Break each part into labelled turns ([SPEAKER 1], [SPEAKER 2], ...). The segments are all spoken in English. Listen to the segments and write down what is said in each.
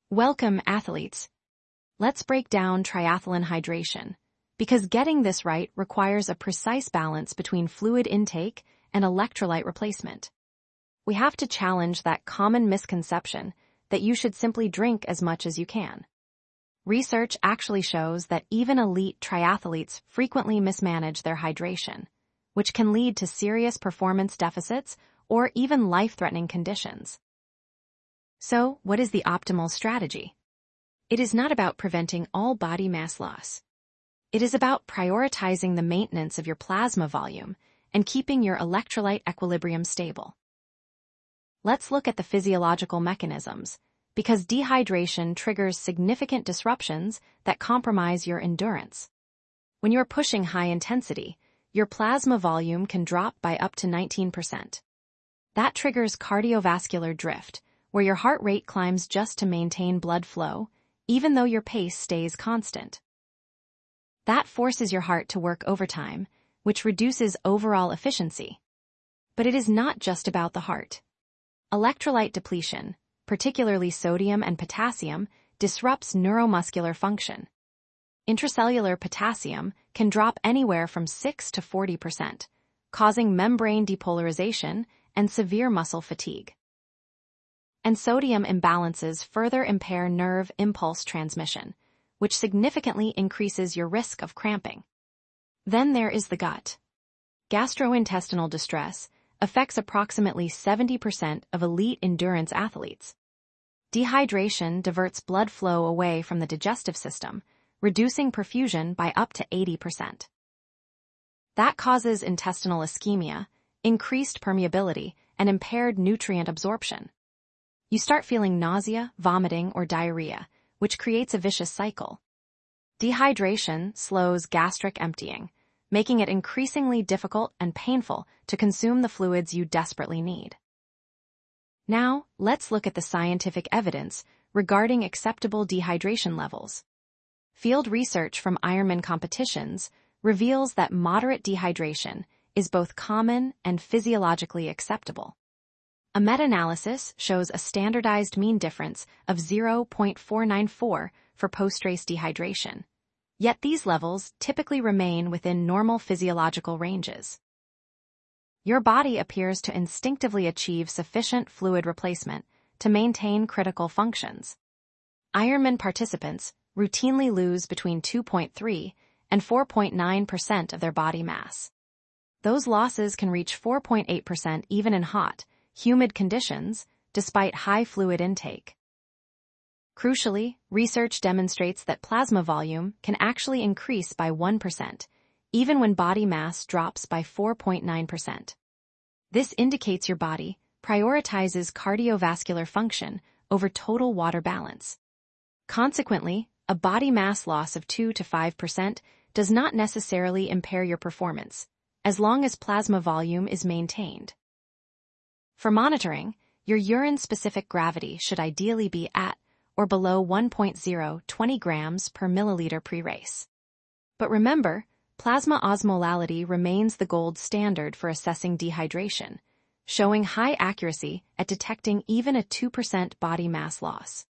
[SPEAKER 1] Welcome, athletes. Let's break down triathlon hydration, because getting this right requires a precise balance between fluid intake and electrolyte replacement. We have to challenge that common misconception that you should simply drink as much as you can. Research actually shows that even elite triathletes frequently mismanage their hydration, which can lead to serious performance deficits or even life-threatening conditions. So, what is the optimal strategy? It is not about preventing all body mass loss. It is about prioritizing the maintenance of your plasma volume and keeping your electrolyte equilibrium stable. Let's look at the physiological mechanisms, because dehydration triggers significant disruptions that compromise your endurance. When you're pushing high intensity, your plasma volume can drop by up to 19%. That triggers cardiovascular drift, where your heart rate climbs just to maintain blood flow, even though your pace stays constant. That forces your heart to work overtime, which reduces overall efficiency. But it is not just about the heart. Electrolyte depletion, particularly sodium and potassium, disrupts neuromuscular function. Intracellular potassium can drop anywhere from 6 to 40%, causing membrane depolarization and severe muscle fatigue. And sodium imbalances further impair nerve impulse transmission, which significantly increases your risk of cramping. Then there is the gut. Gastrointestinal distress affects approximately 70% of elite endurance athletes. Dehydration diverts blood flow away from the digestive system, reducing perfusion by up to 80%. That causes intestinal ischemia, increased permeability, and impaired nutrient absorption. You start feeling nausea, vomiting, or diarrhea, which creates a vicious cycle. Dehydration slows gastric emptying, making it increasingly difficult and painful to consume the fluids you desperately need. Now, let's look at the scientific evidence regarding acceptable dehydration levels. Field research from Ironman competitions reveals that moderate dehydration is both common and physiologically acceptable. A meta-analysis shows a standardized mean difference of 0.494 for post-race dehydration, yet these levels typically remain within normal physiological ranges. Your body appears to instinctively achieve sufficient fluid replacement to maintain critical functions. Ironman participants routinely lose between 2.3 and 4.9% of their body mass. Those losses can reach 4.8% even in hot, humid conditions, despite high fluid intake. Crucially, research demonstrates that plasma volume can actually increase by 1%, even when body mass drops by 4.9%. This indicates your body prioritizes cardiovascular function over total water balance. Consequently, a body mass loss of 2 to 5% does not necessarily impair your performance, as long as plasma volume is maintained. For monitoring, your urine-specific gravity should ideally be at or below 1.020 grams per milliliter pre-race. But remember, plasma osmolality remains the gold standard for assessing dehydration, showing high accuracy at detecting even a 2% body mass loss.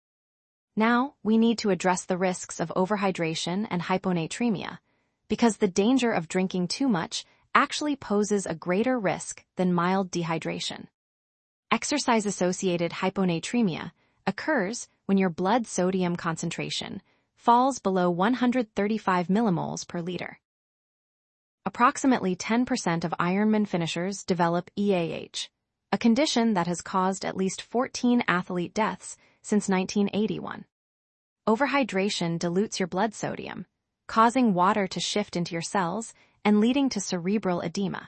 [SPEAKER 1] Now, we need to address the risks of overhydration and hyponatremia, because the danger of drinking too much actually poses a greater risk than mild dehydration. Exercise-associated hyponatremia occurs when your blood sodium concentration falls below 135 millimoles per liter. Approximately 10% of Ironman finishers develop EAH, a condition that has caused at least 14 athlete deaths since 1981. Overhydration dilutes your blood sodium, causing water to shift into your cells and leading to cerebral edema.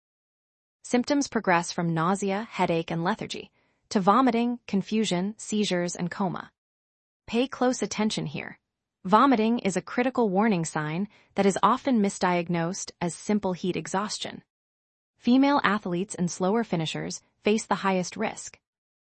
[SPEAKER 1] Symptoms progress from nausea, headache, and lethargy to vomiting, confusion, seizures, and coma. Pay close attention here. Vomiting is a critical warning sign that is often misdiagnosed as simple heat exhaustion. Female athletes and slower finishers face the highest risk.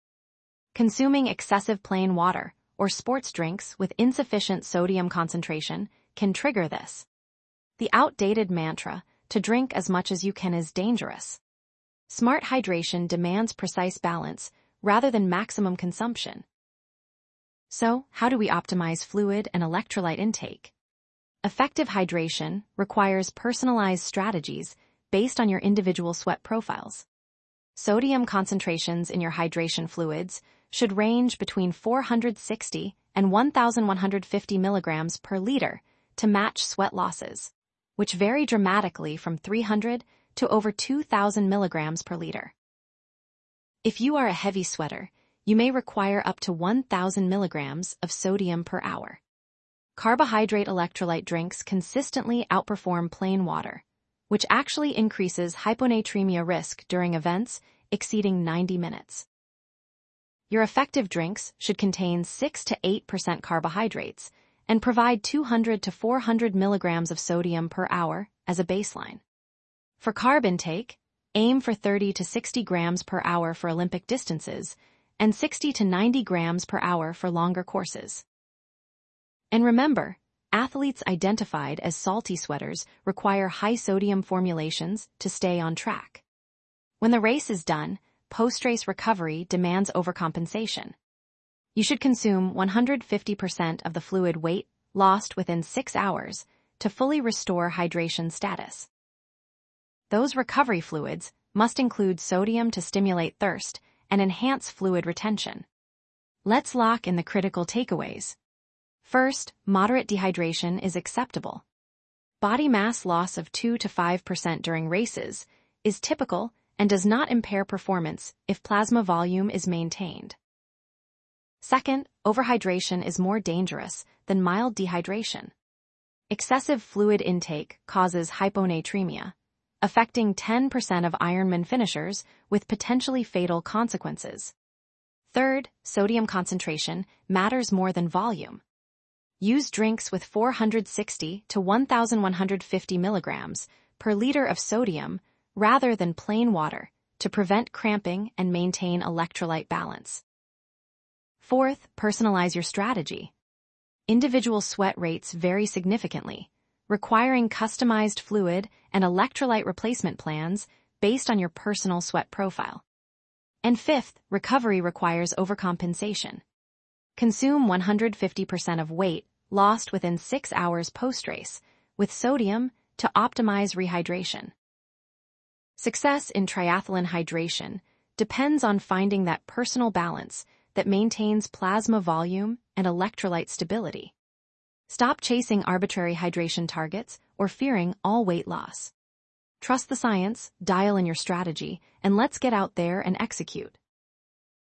[SPEAKER 1] Consuming excessive plain water or sports drinks with insufficient sodium concentration can trigger this. The outdated mantra, to drink as much as you can, is dangerous. Smart hydration demands precise balance rather than maximum consumption. So, how do we optimize fluid and electrolyte intake? Effective hydration requires personalized strategies based on your individual sweat profiles. Sodium concentrations in your hydration fluids should range between 460 and 1,150 milligrams per liter to match sweat losses, which vary dramatically from 300 to over 2,000 milligrams per liter. If you are a heavy sweater, you may require up to 1,000 milligrams of sodium per hour. Carbohydrate electrolyte drinks consistently outperform plain water, which actually increases hyponatremia risk during events exceeding 90 minutes. Your effective drinks should contain 6 to 8% carbohydrates and provide 200 to 400 milligrams of sodium per hour as a baseline. For carb intake, aim for 30 to 60 grams per hour for Olympic distances and 60 to 90 grams per hour for longer courses. And remember, athletes identified as salty sweaters require high sodium formulations to stay on track. When the race is done, post-race recovery demands overcompensation. You should consume 150% of the fluid weight lost within 6 hours to fully restore hydration status. Those recovery fluids must include sodium to stimulate thirst and enhance fluid retention. Let's lock in the critical takeaways. First, moderate dehydration is acceptable. Body mass loss of 2 to 5% during races is typical and does not impair performance if plasma volume is maintained. Second, overhydration is more dangerous than mild dehydration. Excessive fluid intake causes hyponatremia, affecting 10% of Ironman finishers with potentially fatal consequences. Third, sodium concentration matters more than volume. Use drinks with 460 to 1,150 milligrams per liter of sodium rather than plain water to prevent cramping and maintain electrolyte balance. Fourth, personalize your strategy. Individual sweat rates vary significantly, requiring customized fluid and electrolyte replacement plans based on your personal sweat profile. And fifth, recovery requires overcompensation. Consume 150% of weight lost within 6 hours post-race with sodium to optimize rehydration. Success in triathlon hydration depends on finding that personal balance that maintains plasma volume and electrolyte stability. Stop chasing arbitrary hydration targets or fearing all weight loss. Trust the science, dial in your strategy, and let's get out there and execute.